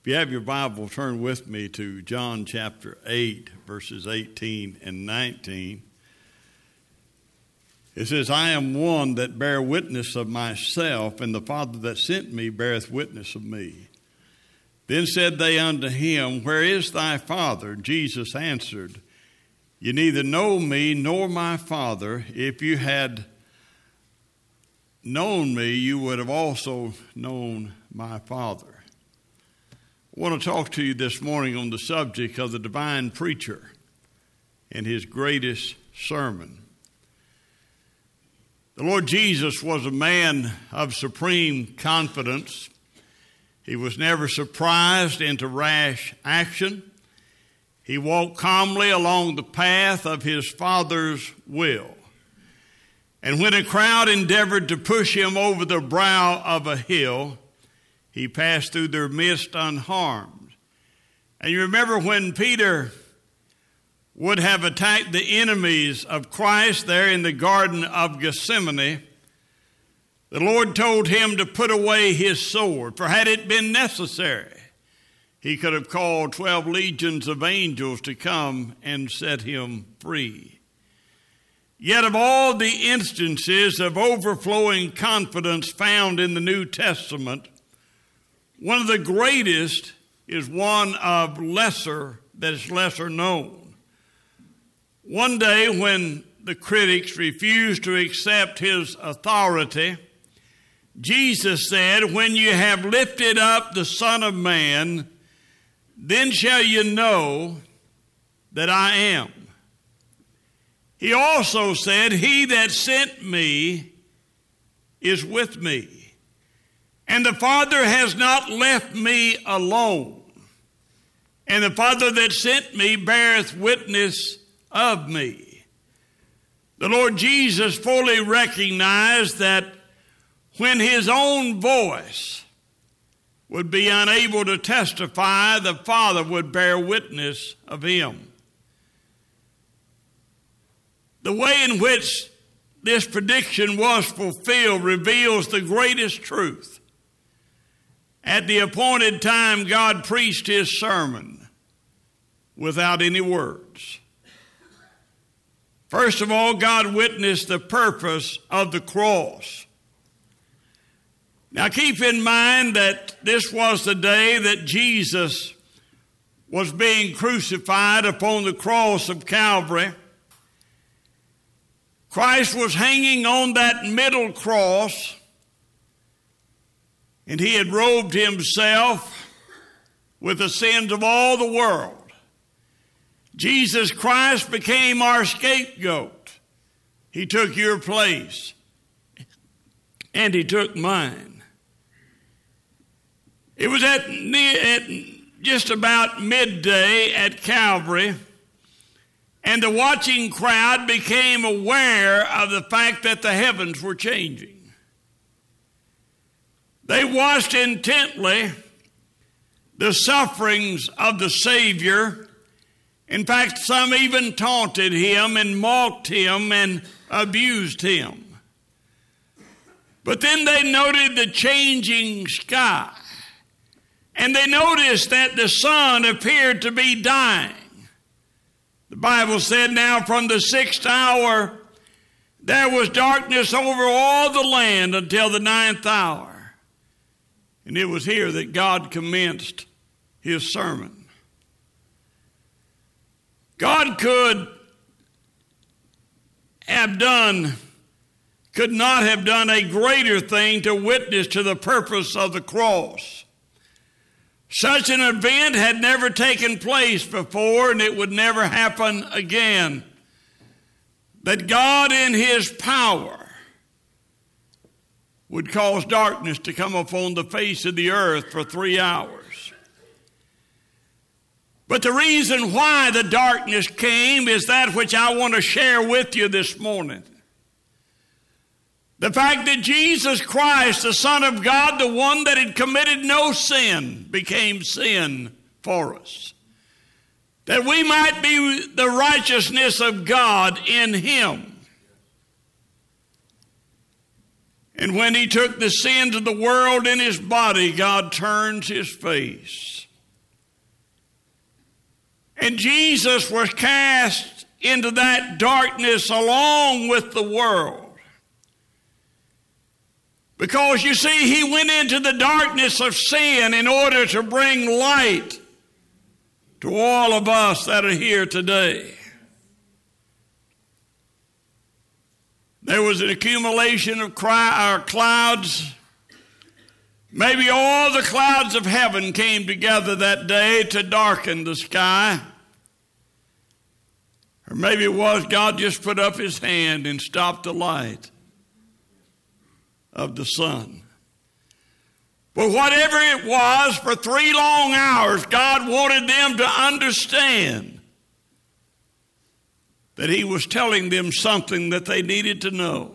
If you have your Bible, turn with me to John chapter 8, verses 18 and 19. It says, I am one that bear witness of myself, and the Father that sent me beareth witness of me. Then said they unto him, Where is thy Father? Jesus answered, You neither know me nor my Father. If you had known me, you would have also known my Father. I want to talk to you this morning on the subject of the divine preacher and his greatest sermon. The Lord Jesus was a man of supreme confidence. He was never surprised into rash action. He walked calmly along the path of his Father's will. And when a crowd endeavored to push him over the brow of a hill, he passed through their midst unharmed. And you remember when Peter would have attacked the enemies of Christ there in the Garden of Gethsemane, the Lord told him to put away his sword, for had it been necessary, he could have called 12 legions of angels to come and set him free. Yet of all the instances of overflowing confidence found in the New Testament, one of the greatest is one of lesser known. One day when the critics refused to accept his authority, Jesus said, When you have lifted up the Son of Man, then shall you know that I am. He also said, He that sent me is with me. And the Father has not left me alone. And the Father that sent me beareth witness of me. The Lord Jesus fully recognized that when his own voice would be unable to testify, the Father would bear witness of him. The way in which this prediction was fulfilled reveals the greatest truth. At the appointed time, God preached his sermon without any words. First of all, God witnessed the purpose of the cross. Now keep in mind that this was the day that Jesus was being crucified upon the cross of Calvary. Christ was hanging on that middle cross, and he had robed himself with the sins of all the world. Jesus Christ became our scapegoat. He took your place, and he took mine. It was at just about midday at Calvary, and the watching crowd became aware of the fact that the heavens were changing. They watched intently the sufferings of the Savior. In fact, some even taunted him and mocked him and abused him. But then they noted the changing sky, and they noticed that the sun appeared to be dying. The Bible said, now from the 6th hour, there was darkness over all the land until the 9th hour. And it was here that God commenced his sermon. God could not have done a greater thing to witness to the purpose of the cross. Such an event had never taken place before, and it would never happen again. That God in his power would cause darkness to come upon the face of the earth for 3 hours. But the reason why the darkness came is that which I want to share with you this morning. The fact that Jesus Christ, the Son of God, the one that had committed no sin, became sin for us. That we might be the righteousness of God in him. And when he took the sins of the world in his body, God turns his face And Jesus was cast into that darkness along with the world. Because you see, he went into the darkness of sin in order to bring light to all of us that are here today. There was an accumulation of clouds. Maybe all the clouds of heaven came together that day to darken the sky. Or maybe it was God just put up his hand and stopped the light of the sun. But whatever it was, for 3 long hours, God wanted them to understand that he was telling them something that they needed to know.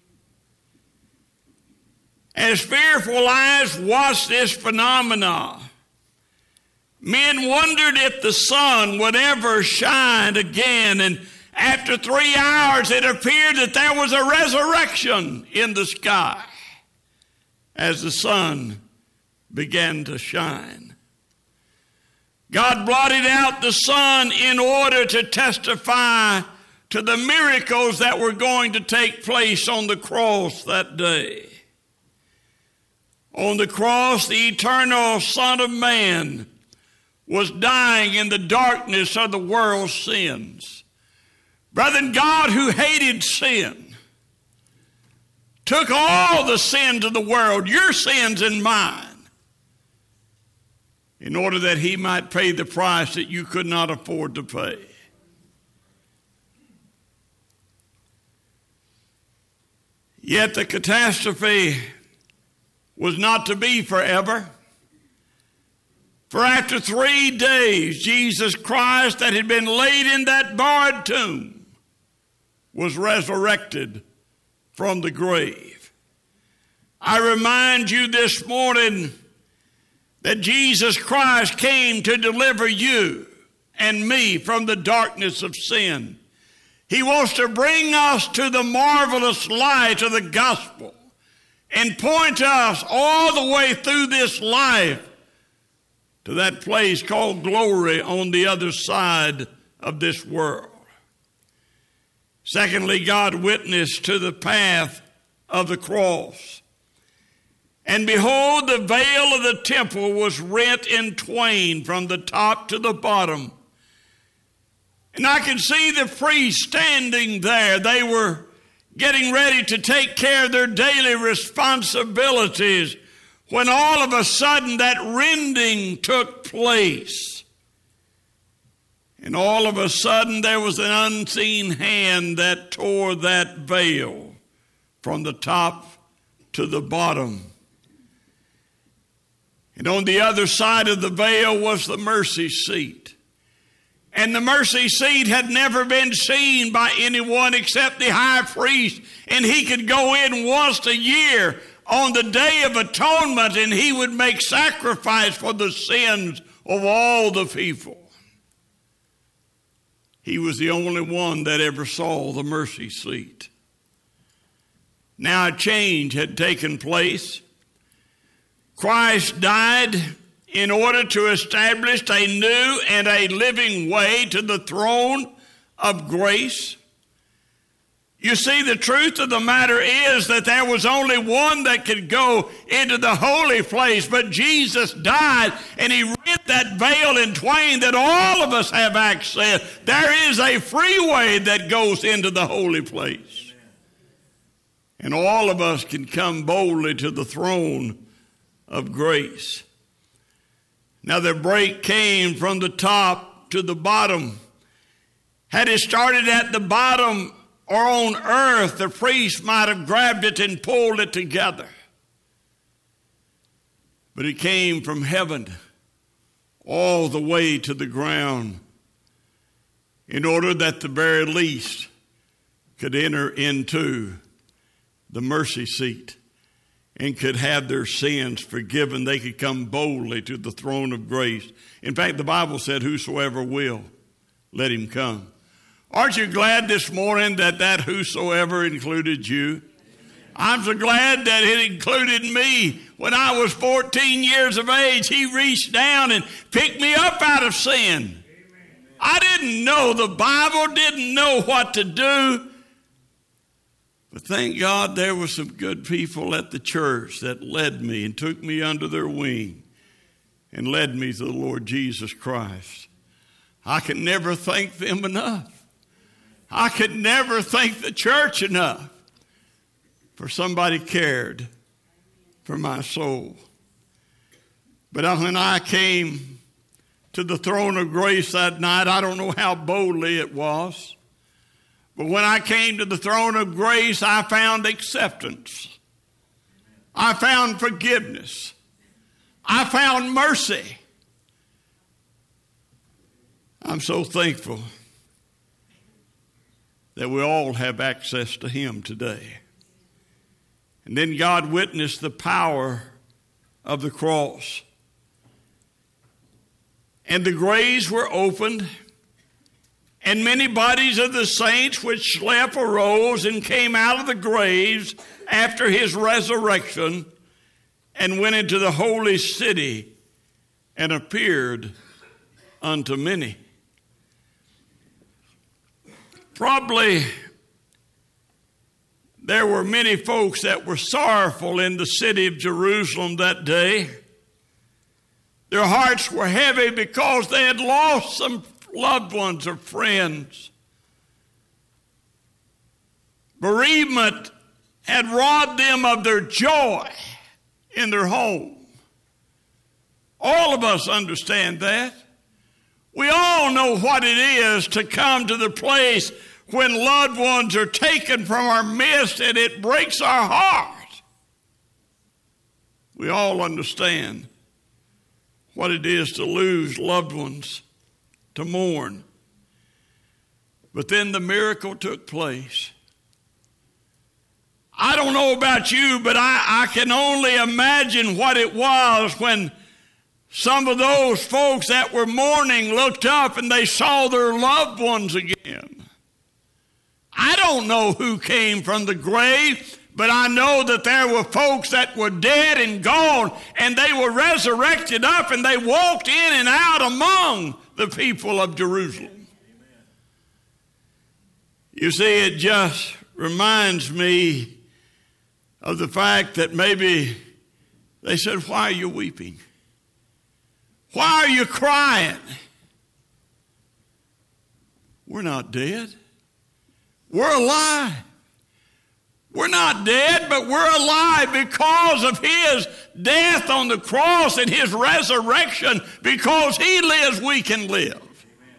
As fearful eyes watched this phenomena, men wondered if the sun would ever shine again. And after 3 hours, it appeared that there was a resurrection in the sky as the sun began to shine. God blotted out the sun in order to testify to the miracles that were going to take place on the cross that day. On the cross, the eternal Son of Man was dying in the darkness of the world's sins. Brethren, God, who hated sin, took all the sins of the world, your sins and mine, in order that he might pay the price that you could not afford to pay. Yet the catastrophe was not to be forever. For after 3 days, Jesus Christ, that had been laid in that barred tomb, was resurrected from the grave. I remind you this morning that Jesus Christ came to deliver you and me from the darkness of sin. He wants to bring us to the marvelous light of the gospel and point us all the way through this life to that place called glory on the other side of this world. Secondly, God witnessed to the path of the cross. And behold, the veil of the temple was rent in twain from the top to the bottom. And I can see the priests standing there. They were getting ready to take care of their daily responsibilities when all of a sudden that rending took place. And all of a sudden there was an unseen hand that tore that veil from the top to the bottom. And on the other side of the veil was the mercy seat. And the mercy seat had never been seen by anyone except the high priest. And he could go in once a year on the Day of Atonement, and he would make sacrifice for the sins of all the people. He was the only one that ever saw the mercy seat. Now a change had taken place. Christ died in order to establish a new and a living way to the throne of grace. You see, the truth of the matter is that there was only one that could go into the holy place, but Jesus died and he rent that veil in twain that all of us have access. There is a free way that goes into the holy place. And all of us can come boldly to the throne of grace. Now the break came from the top to the bottom. Had it started at the bottom or on earth, the priest might have grabbed it and pulled it together. But it came from heaven all the way to the ground in order that the very least could enter into the mercy seat and could have their sins forgiven. They could come boldly to the throne of grace. In fact, the Bible said, whosoever will, let him come. Aren't you glad this morning that whosoever included you? I'm so glad that it included me. When I was 14 years of age, he reached down and picked me up out of sin. I didn't know the Bible, didn't know what to do. But thank God there were some good people at the church that led me and took me under their wing and led me to the Lord Jesus Christ. I can never thank them enough. I could never thank the church enough for somebody cared for my soul. But when I came to the throne of grace that night, I don't know how boldly it was, but when I came to the throne of grace, I found acceptance. I found forgiveness. I found mercy. I'm so thankful that we all have access to Him today. And then God witnessed the power of the cross. And the graves were opened, and many bodies of the saints which slept arose and came out of the graves after His resurrection and went into the holy city and appeared unto many. Probably there were many folks that were sorrowful in the city of Jerusalem that day. Their hearts were heavy because they had lost some loved ones or friends. Bereavement had robbed them of their joy in their home. All of us understand that. We all know what it is to come to the place when loved ones are taken from our midst, and it breaks our heart. We all understand what it is to lose loved ones, to mourn. But then the miracle took place. I don't know about you, but I can only imagine what it was when some of those folks that were mourning looked up and they saw their loved ones again. I don't know who came from the grave, but I know that there were folks that were dead and gone, and they were resurrected up, and they walked in and out among the people of Jerusalem. Amen. You see, it just reminds me of the fact that maybe they said, "Why are you weeping? Why are you crying?" We're not dead. We're alive. We're not dead, but we're alive because of His death on the cross and His resurrection. Because He lives, we can live. Amen.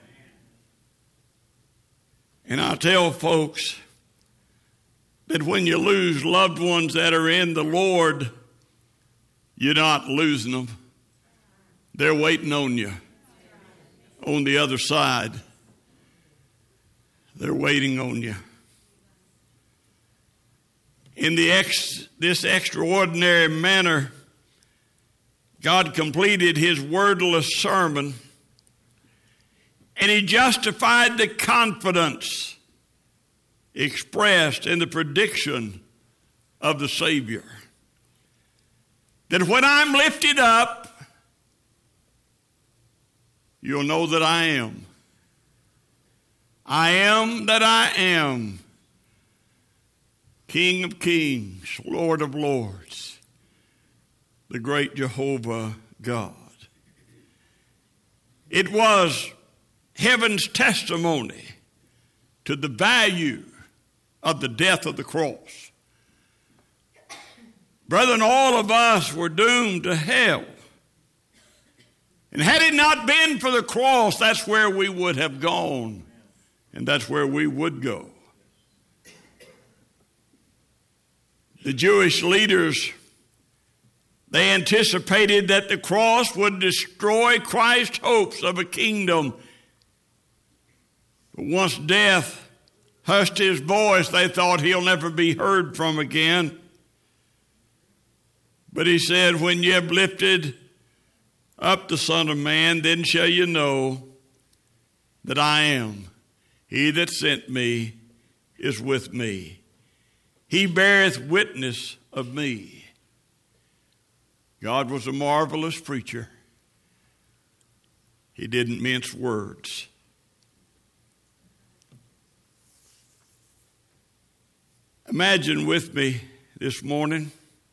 And I tell folks that when you lose loved ones that are in the Lord, you're not losing them. They're waiting on you on the other side. They're waiting on you. In this extraordinary manner, God completed His wordless sermon, and He justified the confidence expressed in the prediction of the Savior. That when I'm lifted up, you'll know that I am. I am that I am. King of kings, Lord of lords, the great Jehovah God. It was heaven's testimony to the value of the death of the cross. Brethren, all of us were doomed to hell. And had it not been for the cross, that's where we would have gone, and that's where we would go. The Jewish leaders, they anticipated that the cross would destroy Christ's hopes of a kingdom. But once death hushed His voice, they thought He'll never be heard from again. But He said, "When you have lifted up the Son of Man, then shall you know that I am. He that sent me is with me. He beareth witness of me." God was a marvelous preacher. He didn't mince words. Imagine with me this morning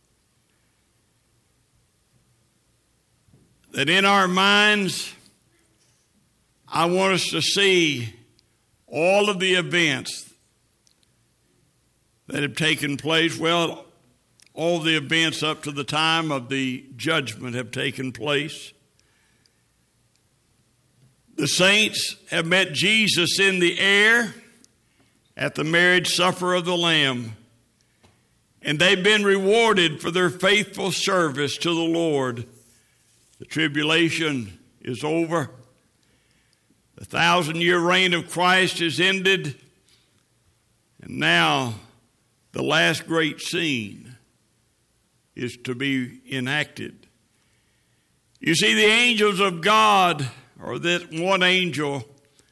that in our minds, I want us to see all of the events that have taken place. Well, all the events up to the time of the judgment have taken place. The saints have met Jesus in the air at the marriage supper of the Lamb, and they've been rewarded for their faithful service to the Lord. The tribulation is over. The 1,000-year reign of Christ is ended, and now the last great scene is to be enacted. You see, the angels of God, or that one angel,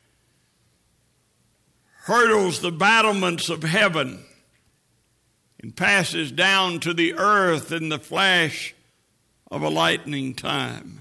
hurdles the battlements of heaven and passes down to the earth in the flash of a lightning time.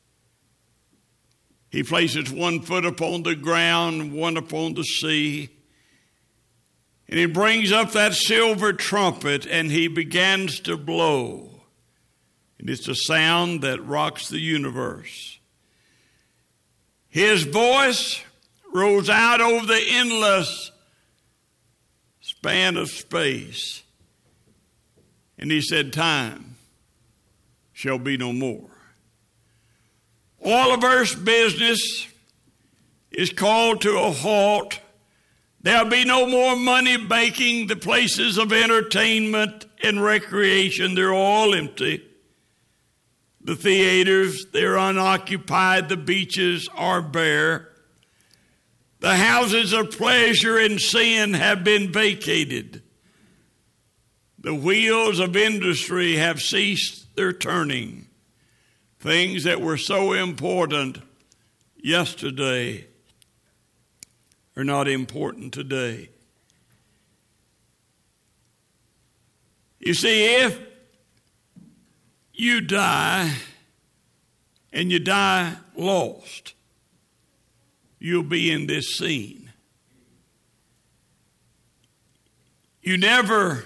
He places one foot upon the ground, one upon the sea, and he brings up that silver trumpet and he begins to blow. And it's a sound that rocks the universe. His voice rose out over the endless span of space. And he said, time shall be no more. All of earth's business is called to a halt. There'll be no more money making. The places of entertainment and recreation, they're all empty. The theaters, they're unoccupied. The beaches are bare. The houses of pleasure and sin have been vacated. The wheels of industry have ceased their turning. Things that were so important yesterday are not important today. You see, if you die and you die lost, you'll be in this scene. You never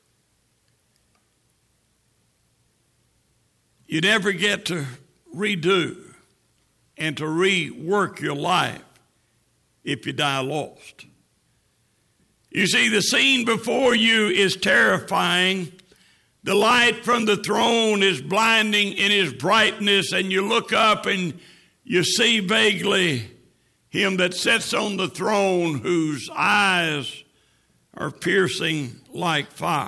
get to redo and to rework your life if you die lost. You see, the scene before you is terrifying. The light from the throne is blinding in its brightness, and you look up and you see vaguely him that sits on the throne, whose eyes are piercing like fire.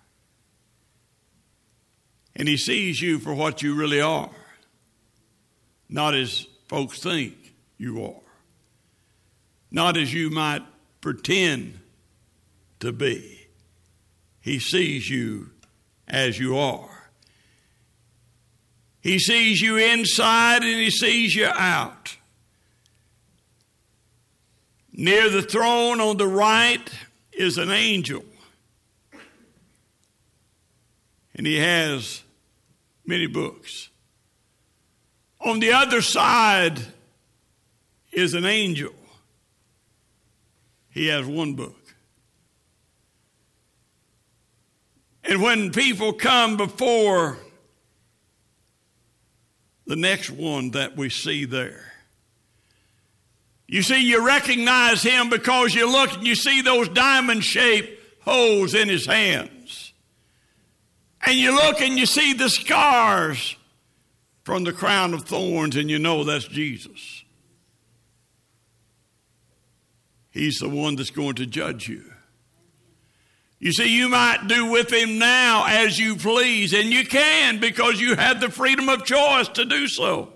And he sees you for what you really are, not as folks think you are, not as you might pretend to be. He sees you as you are. He sees you inside and he sees you out. Near the throne on the right is an angel, and he has many books. On the other side is an angel. He has one book. And when people come before the next one that we see there, you see, you recognize him because you look and you see those diamond-shaped holes in his hands. And you look and you see the scars from the crown of thorns, and you know that's Jesus. He's the one that's going to judge you. You see, you might do with him now as you please, and you can because you have the freedom of choice to do so.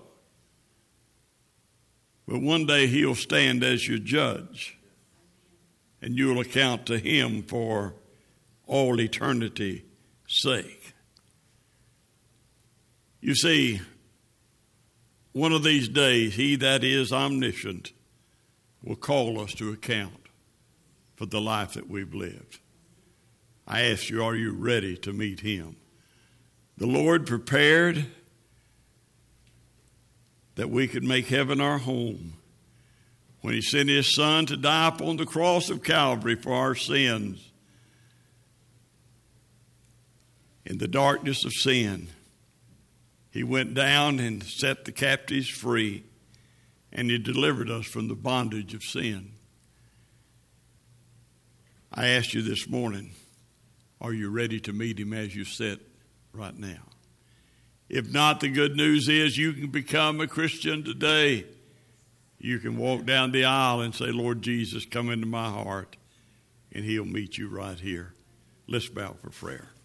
But one day he'll stand as your judge, and you'll account to him for all eternity's sake. You see, one of these days, he that is omniscient will call us to account for the life that we've lived. I ask you, are you ready to meet him? The Lord prepared that we could make heaven our home when he sent his son to die upon the cross of Calvary for our sins. in the darkness of sin. He went down and set the captives free, and he delivered us from the bondage of sin. I ask you this morning, are you ready to meet him as you sit right now? If not, the good news is you can become a Christian today. You can walk down the aisle and say, Lord Jesus, come into my heart, and he'll meet you right here. Let's bow for prayer.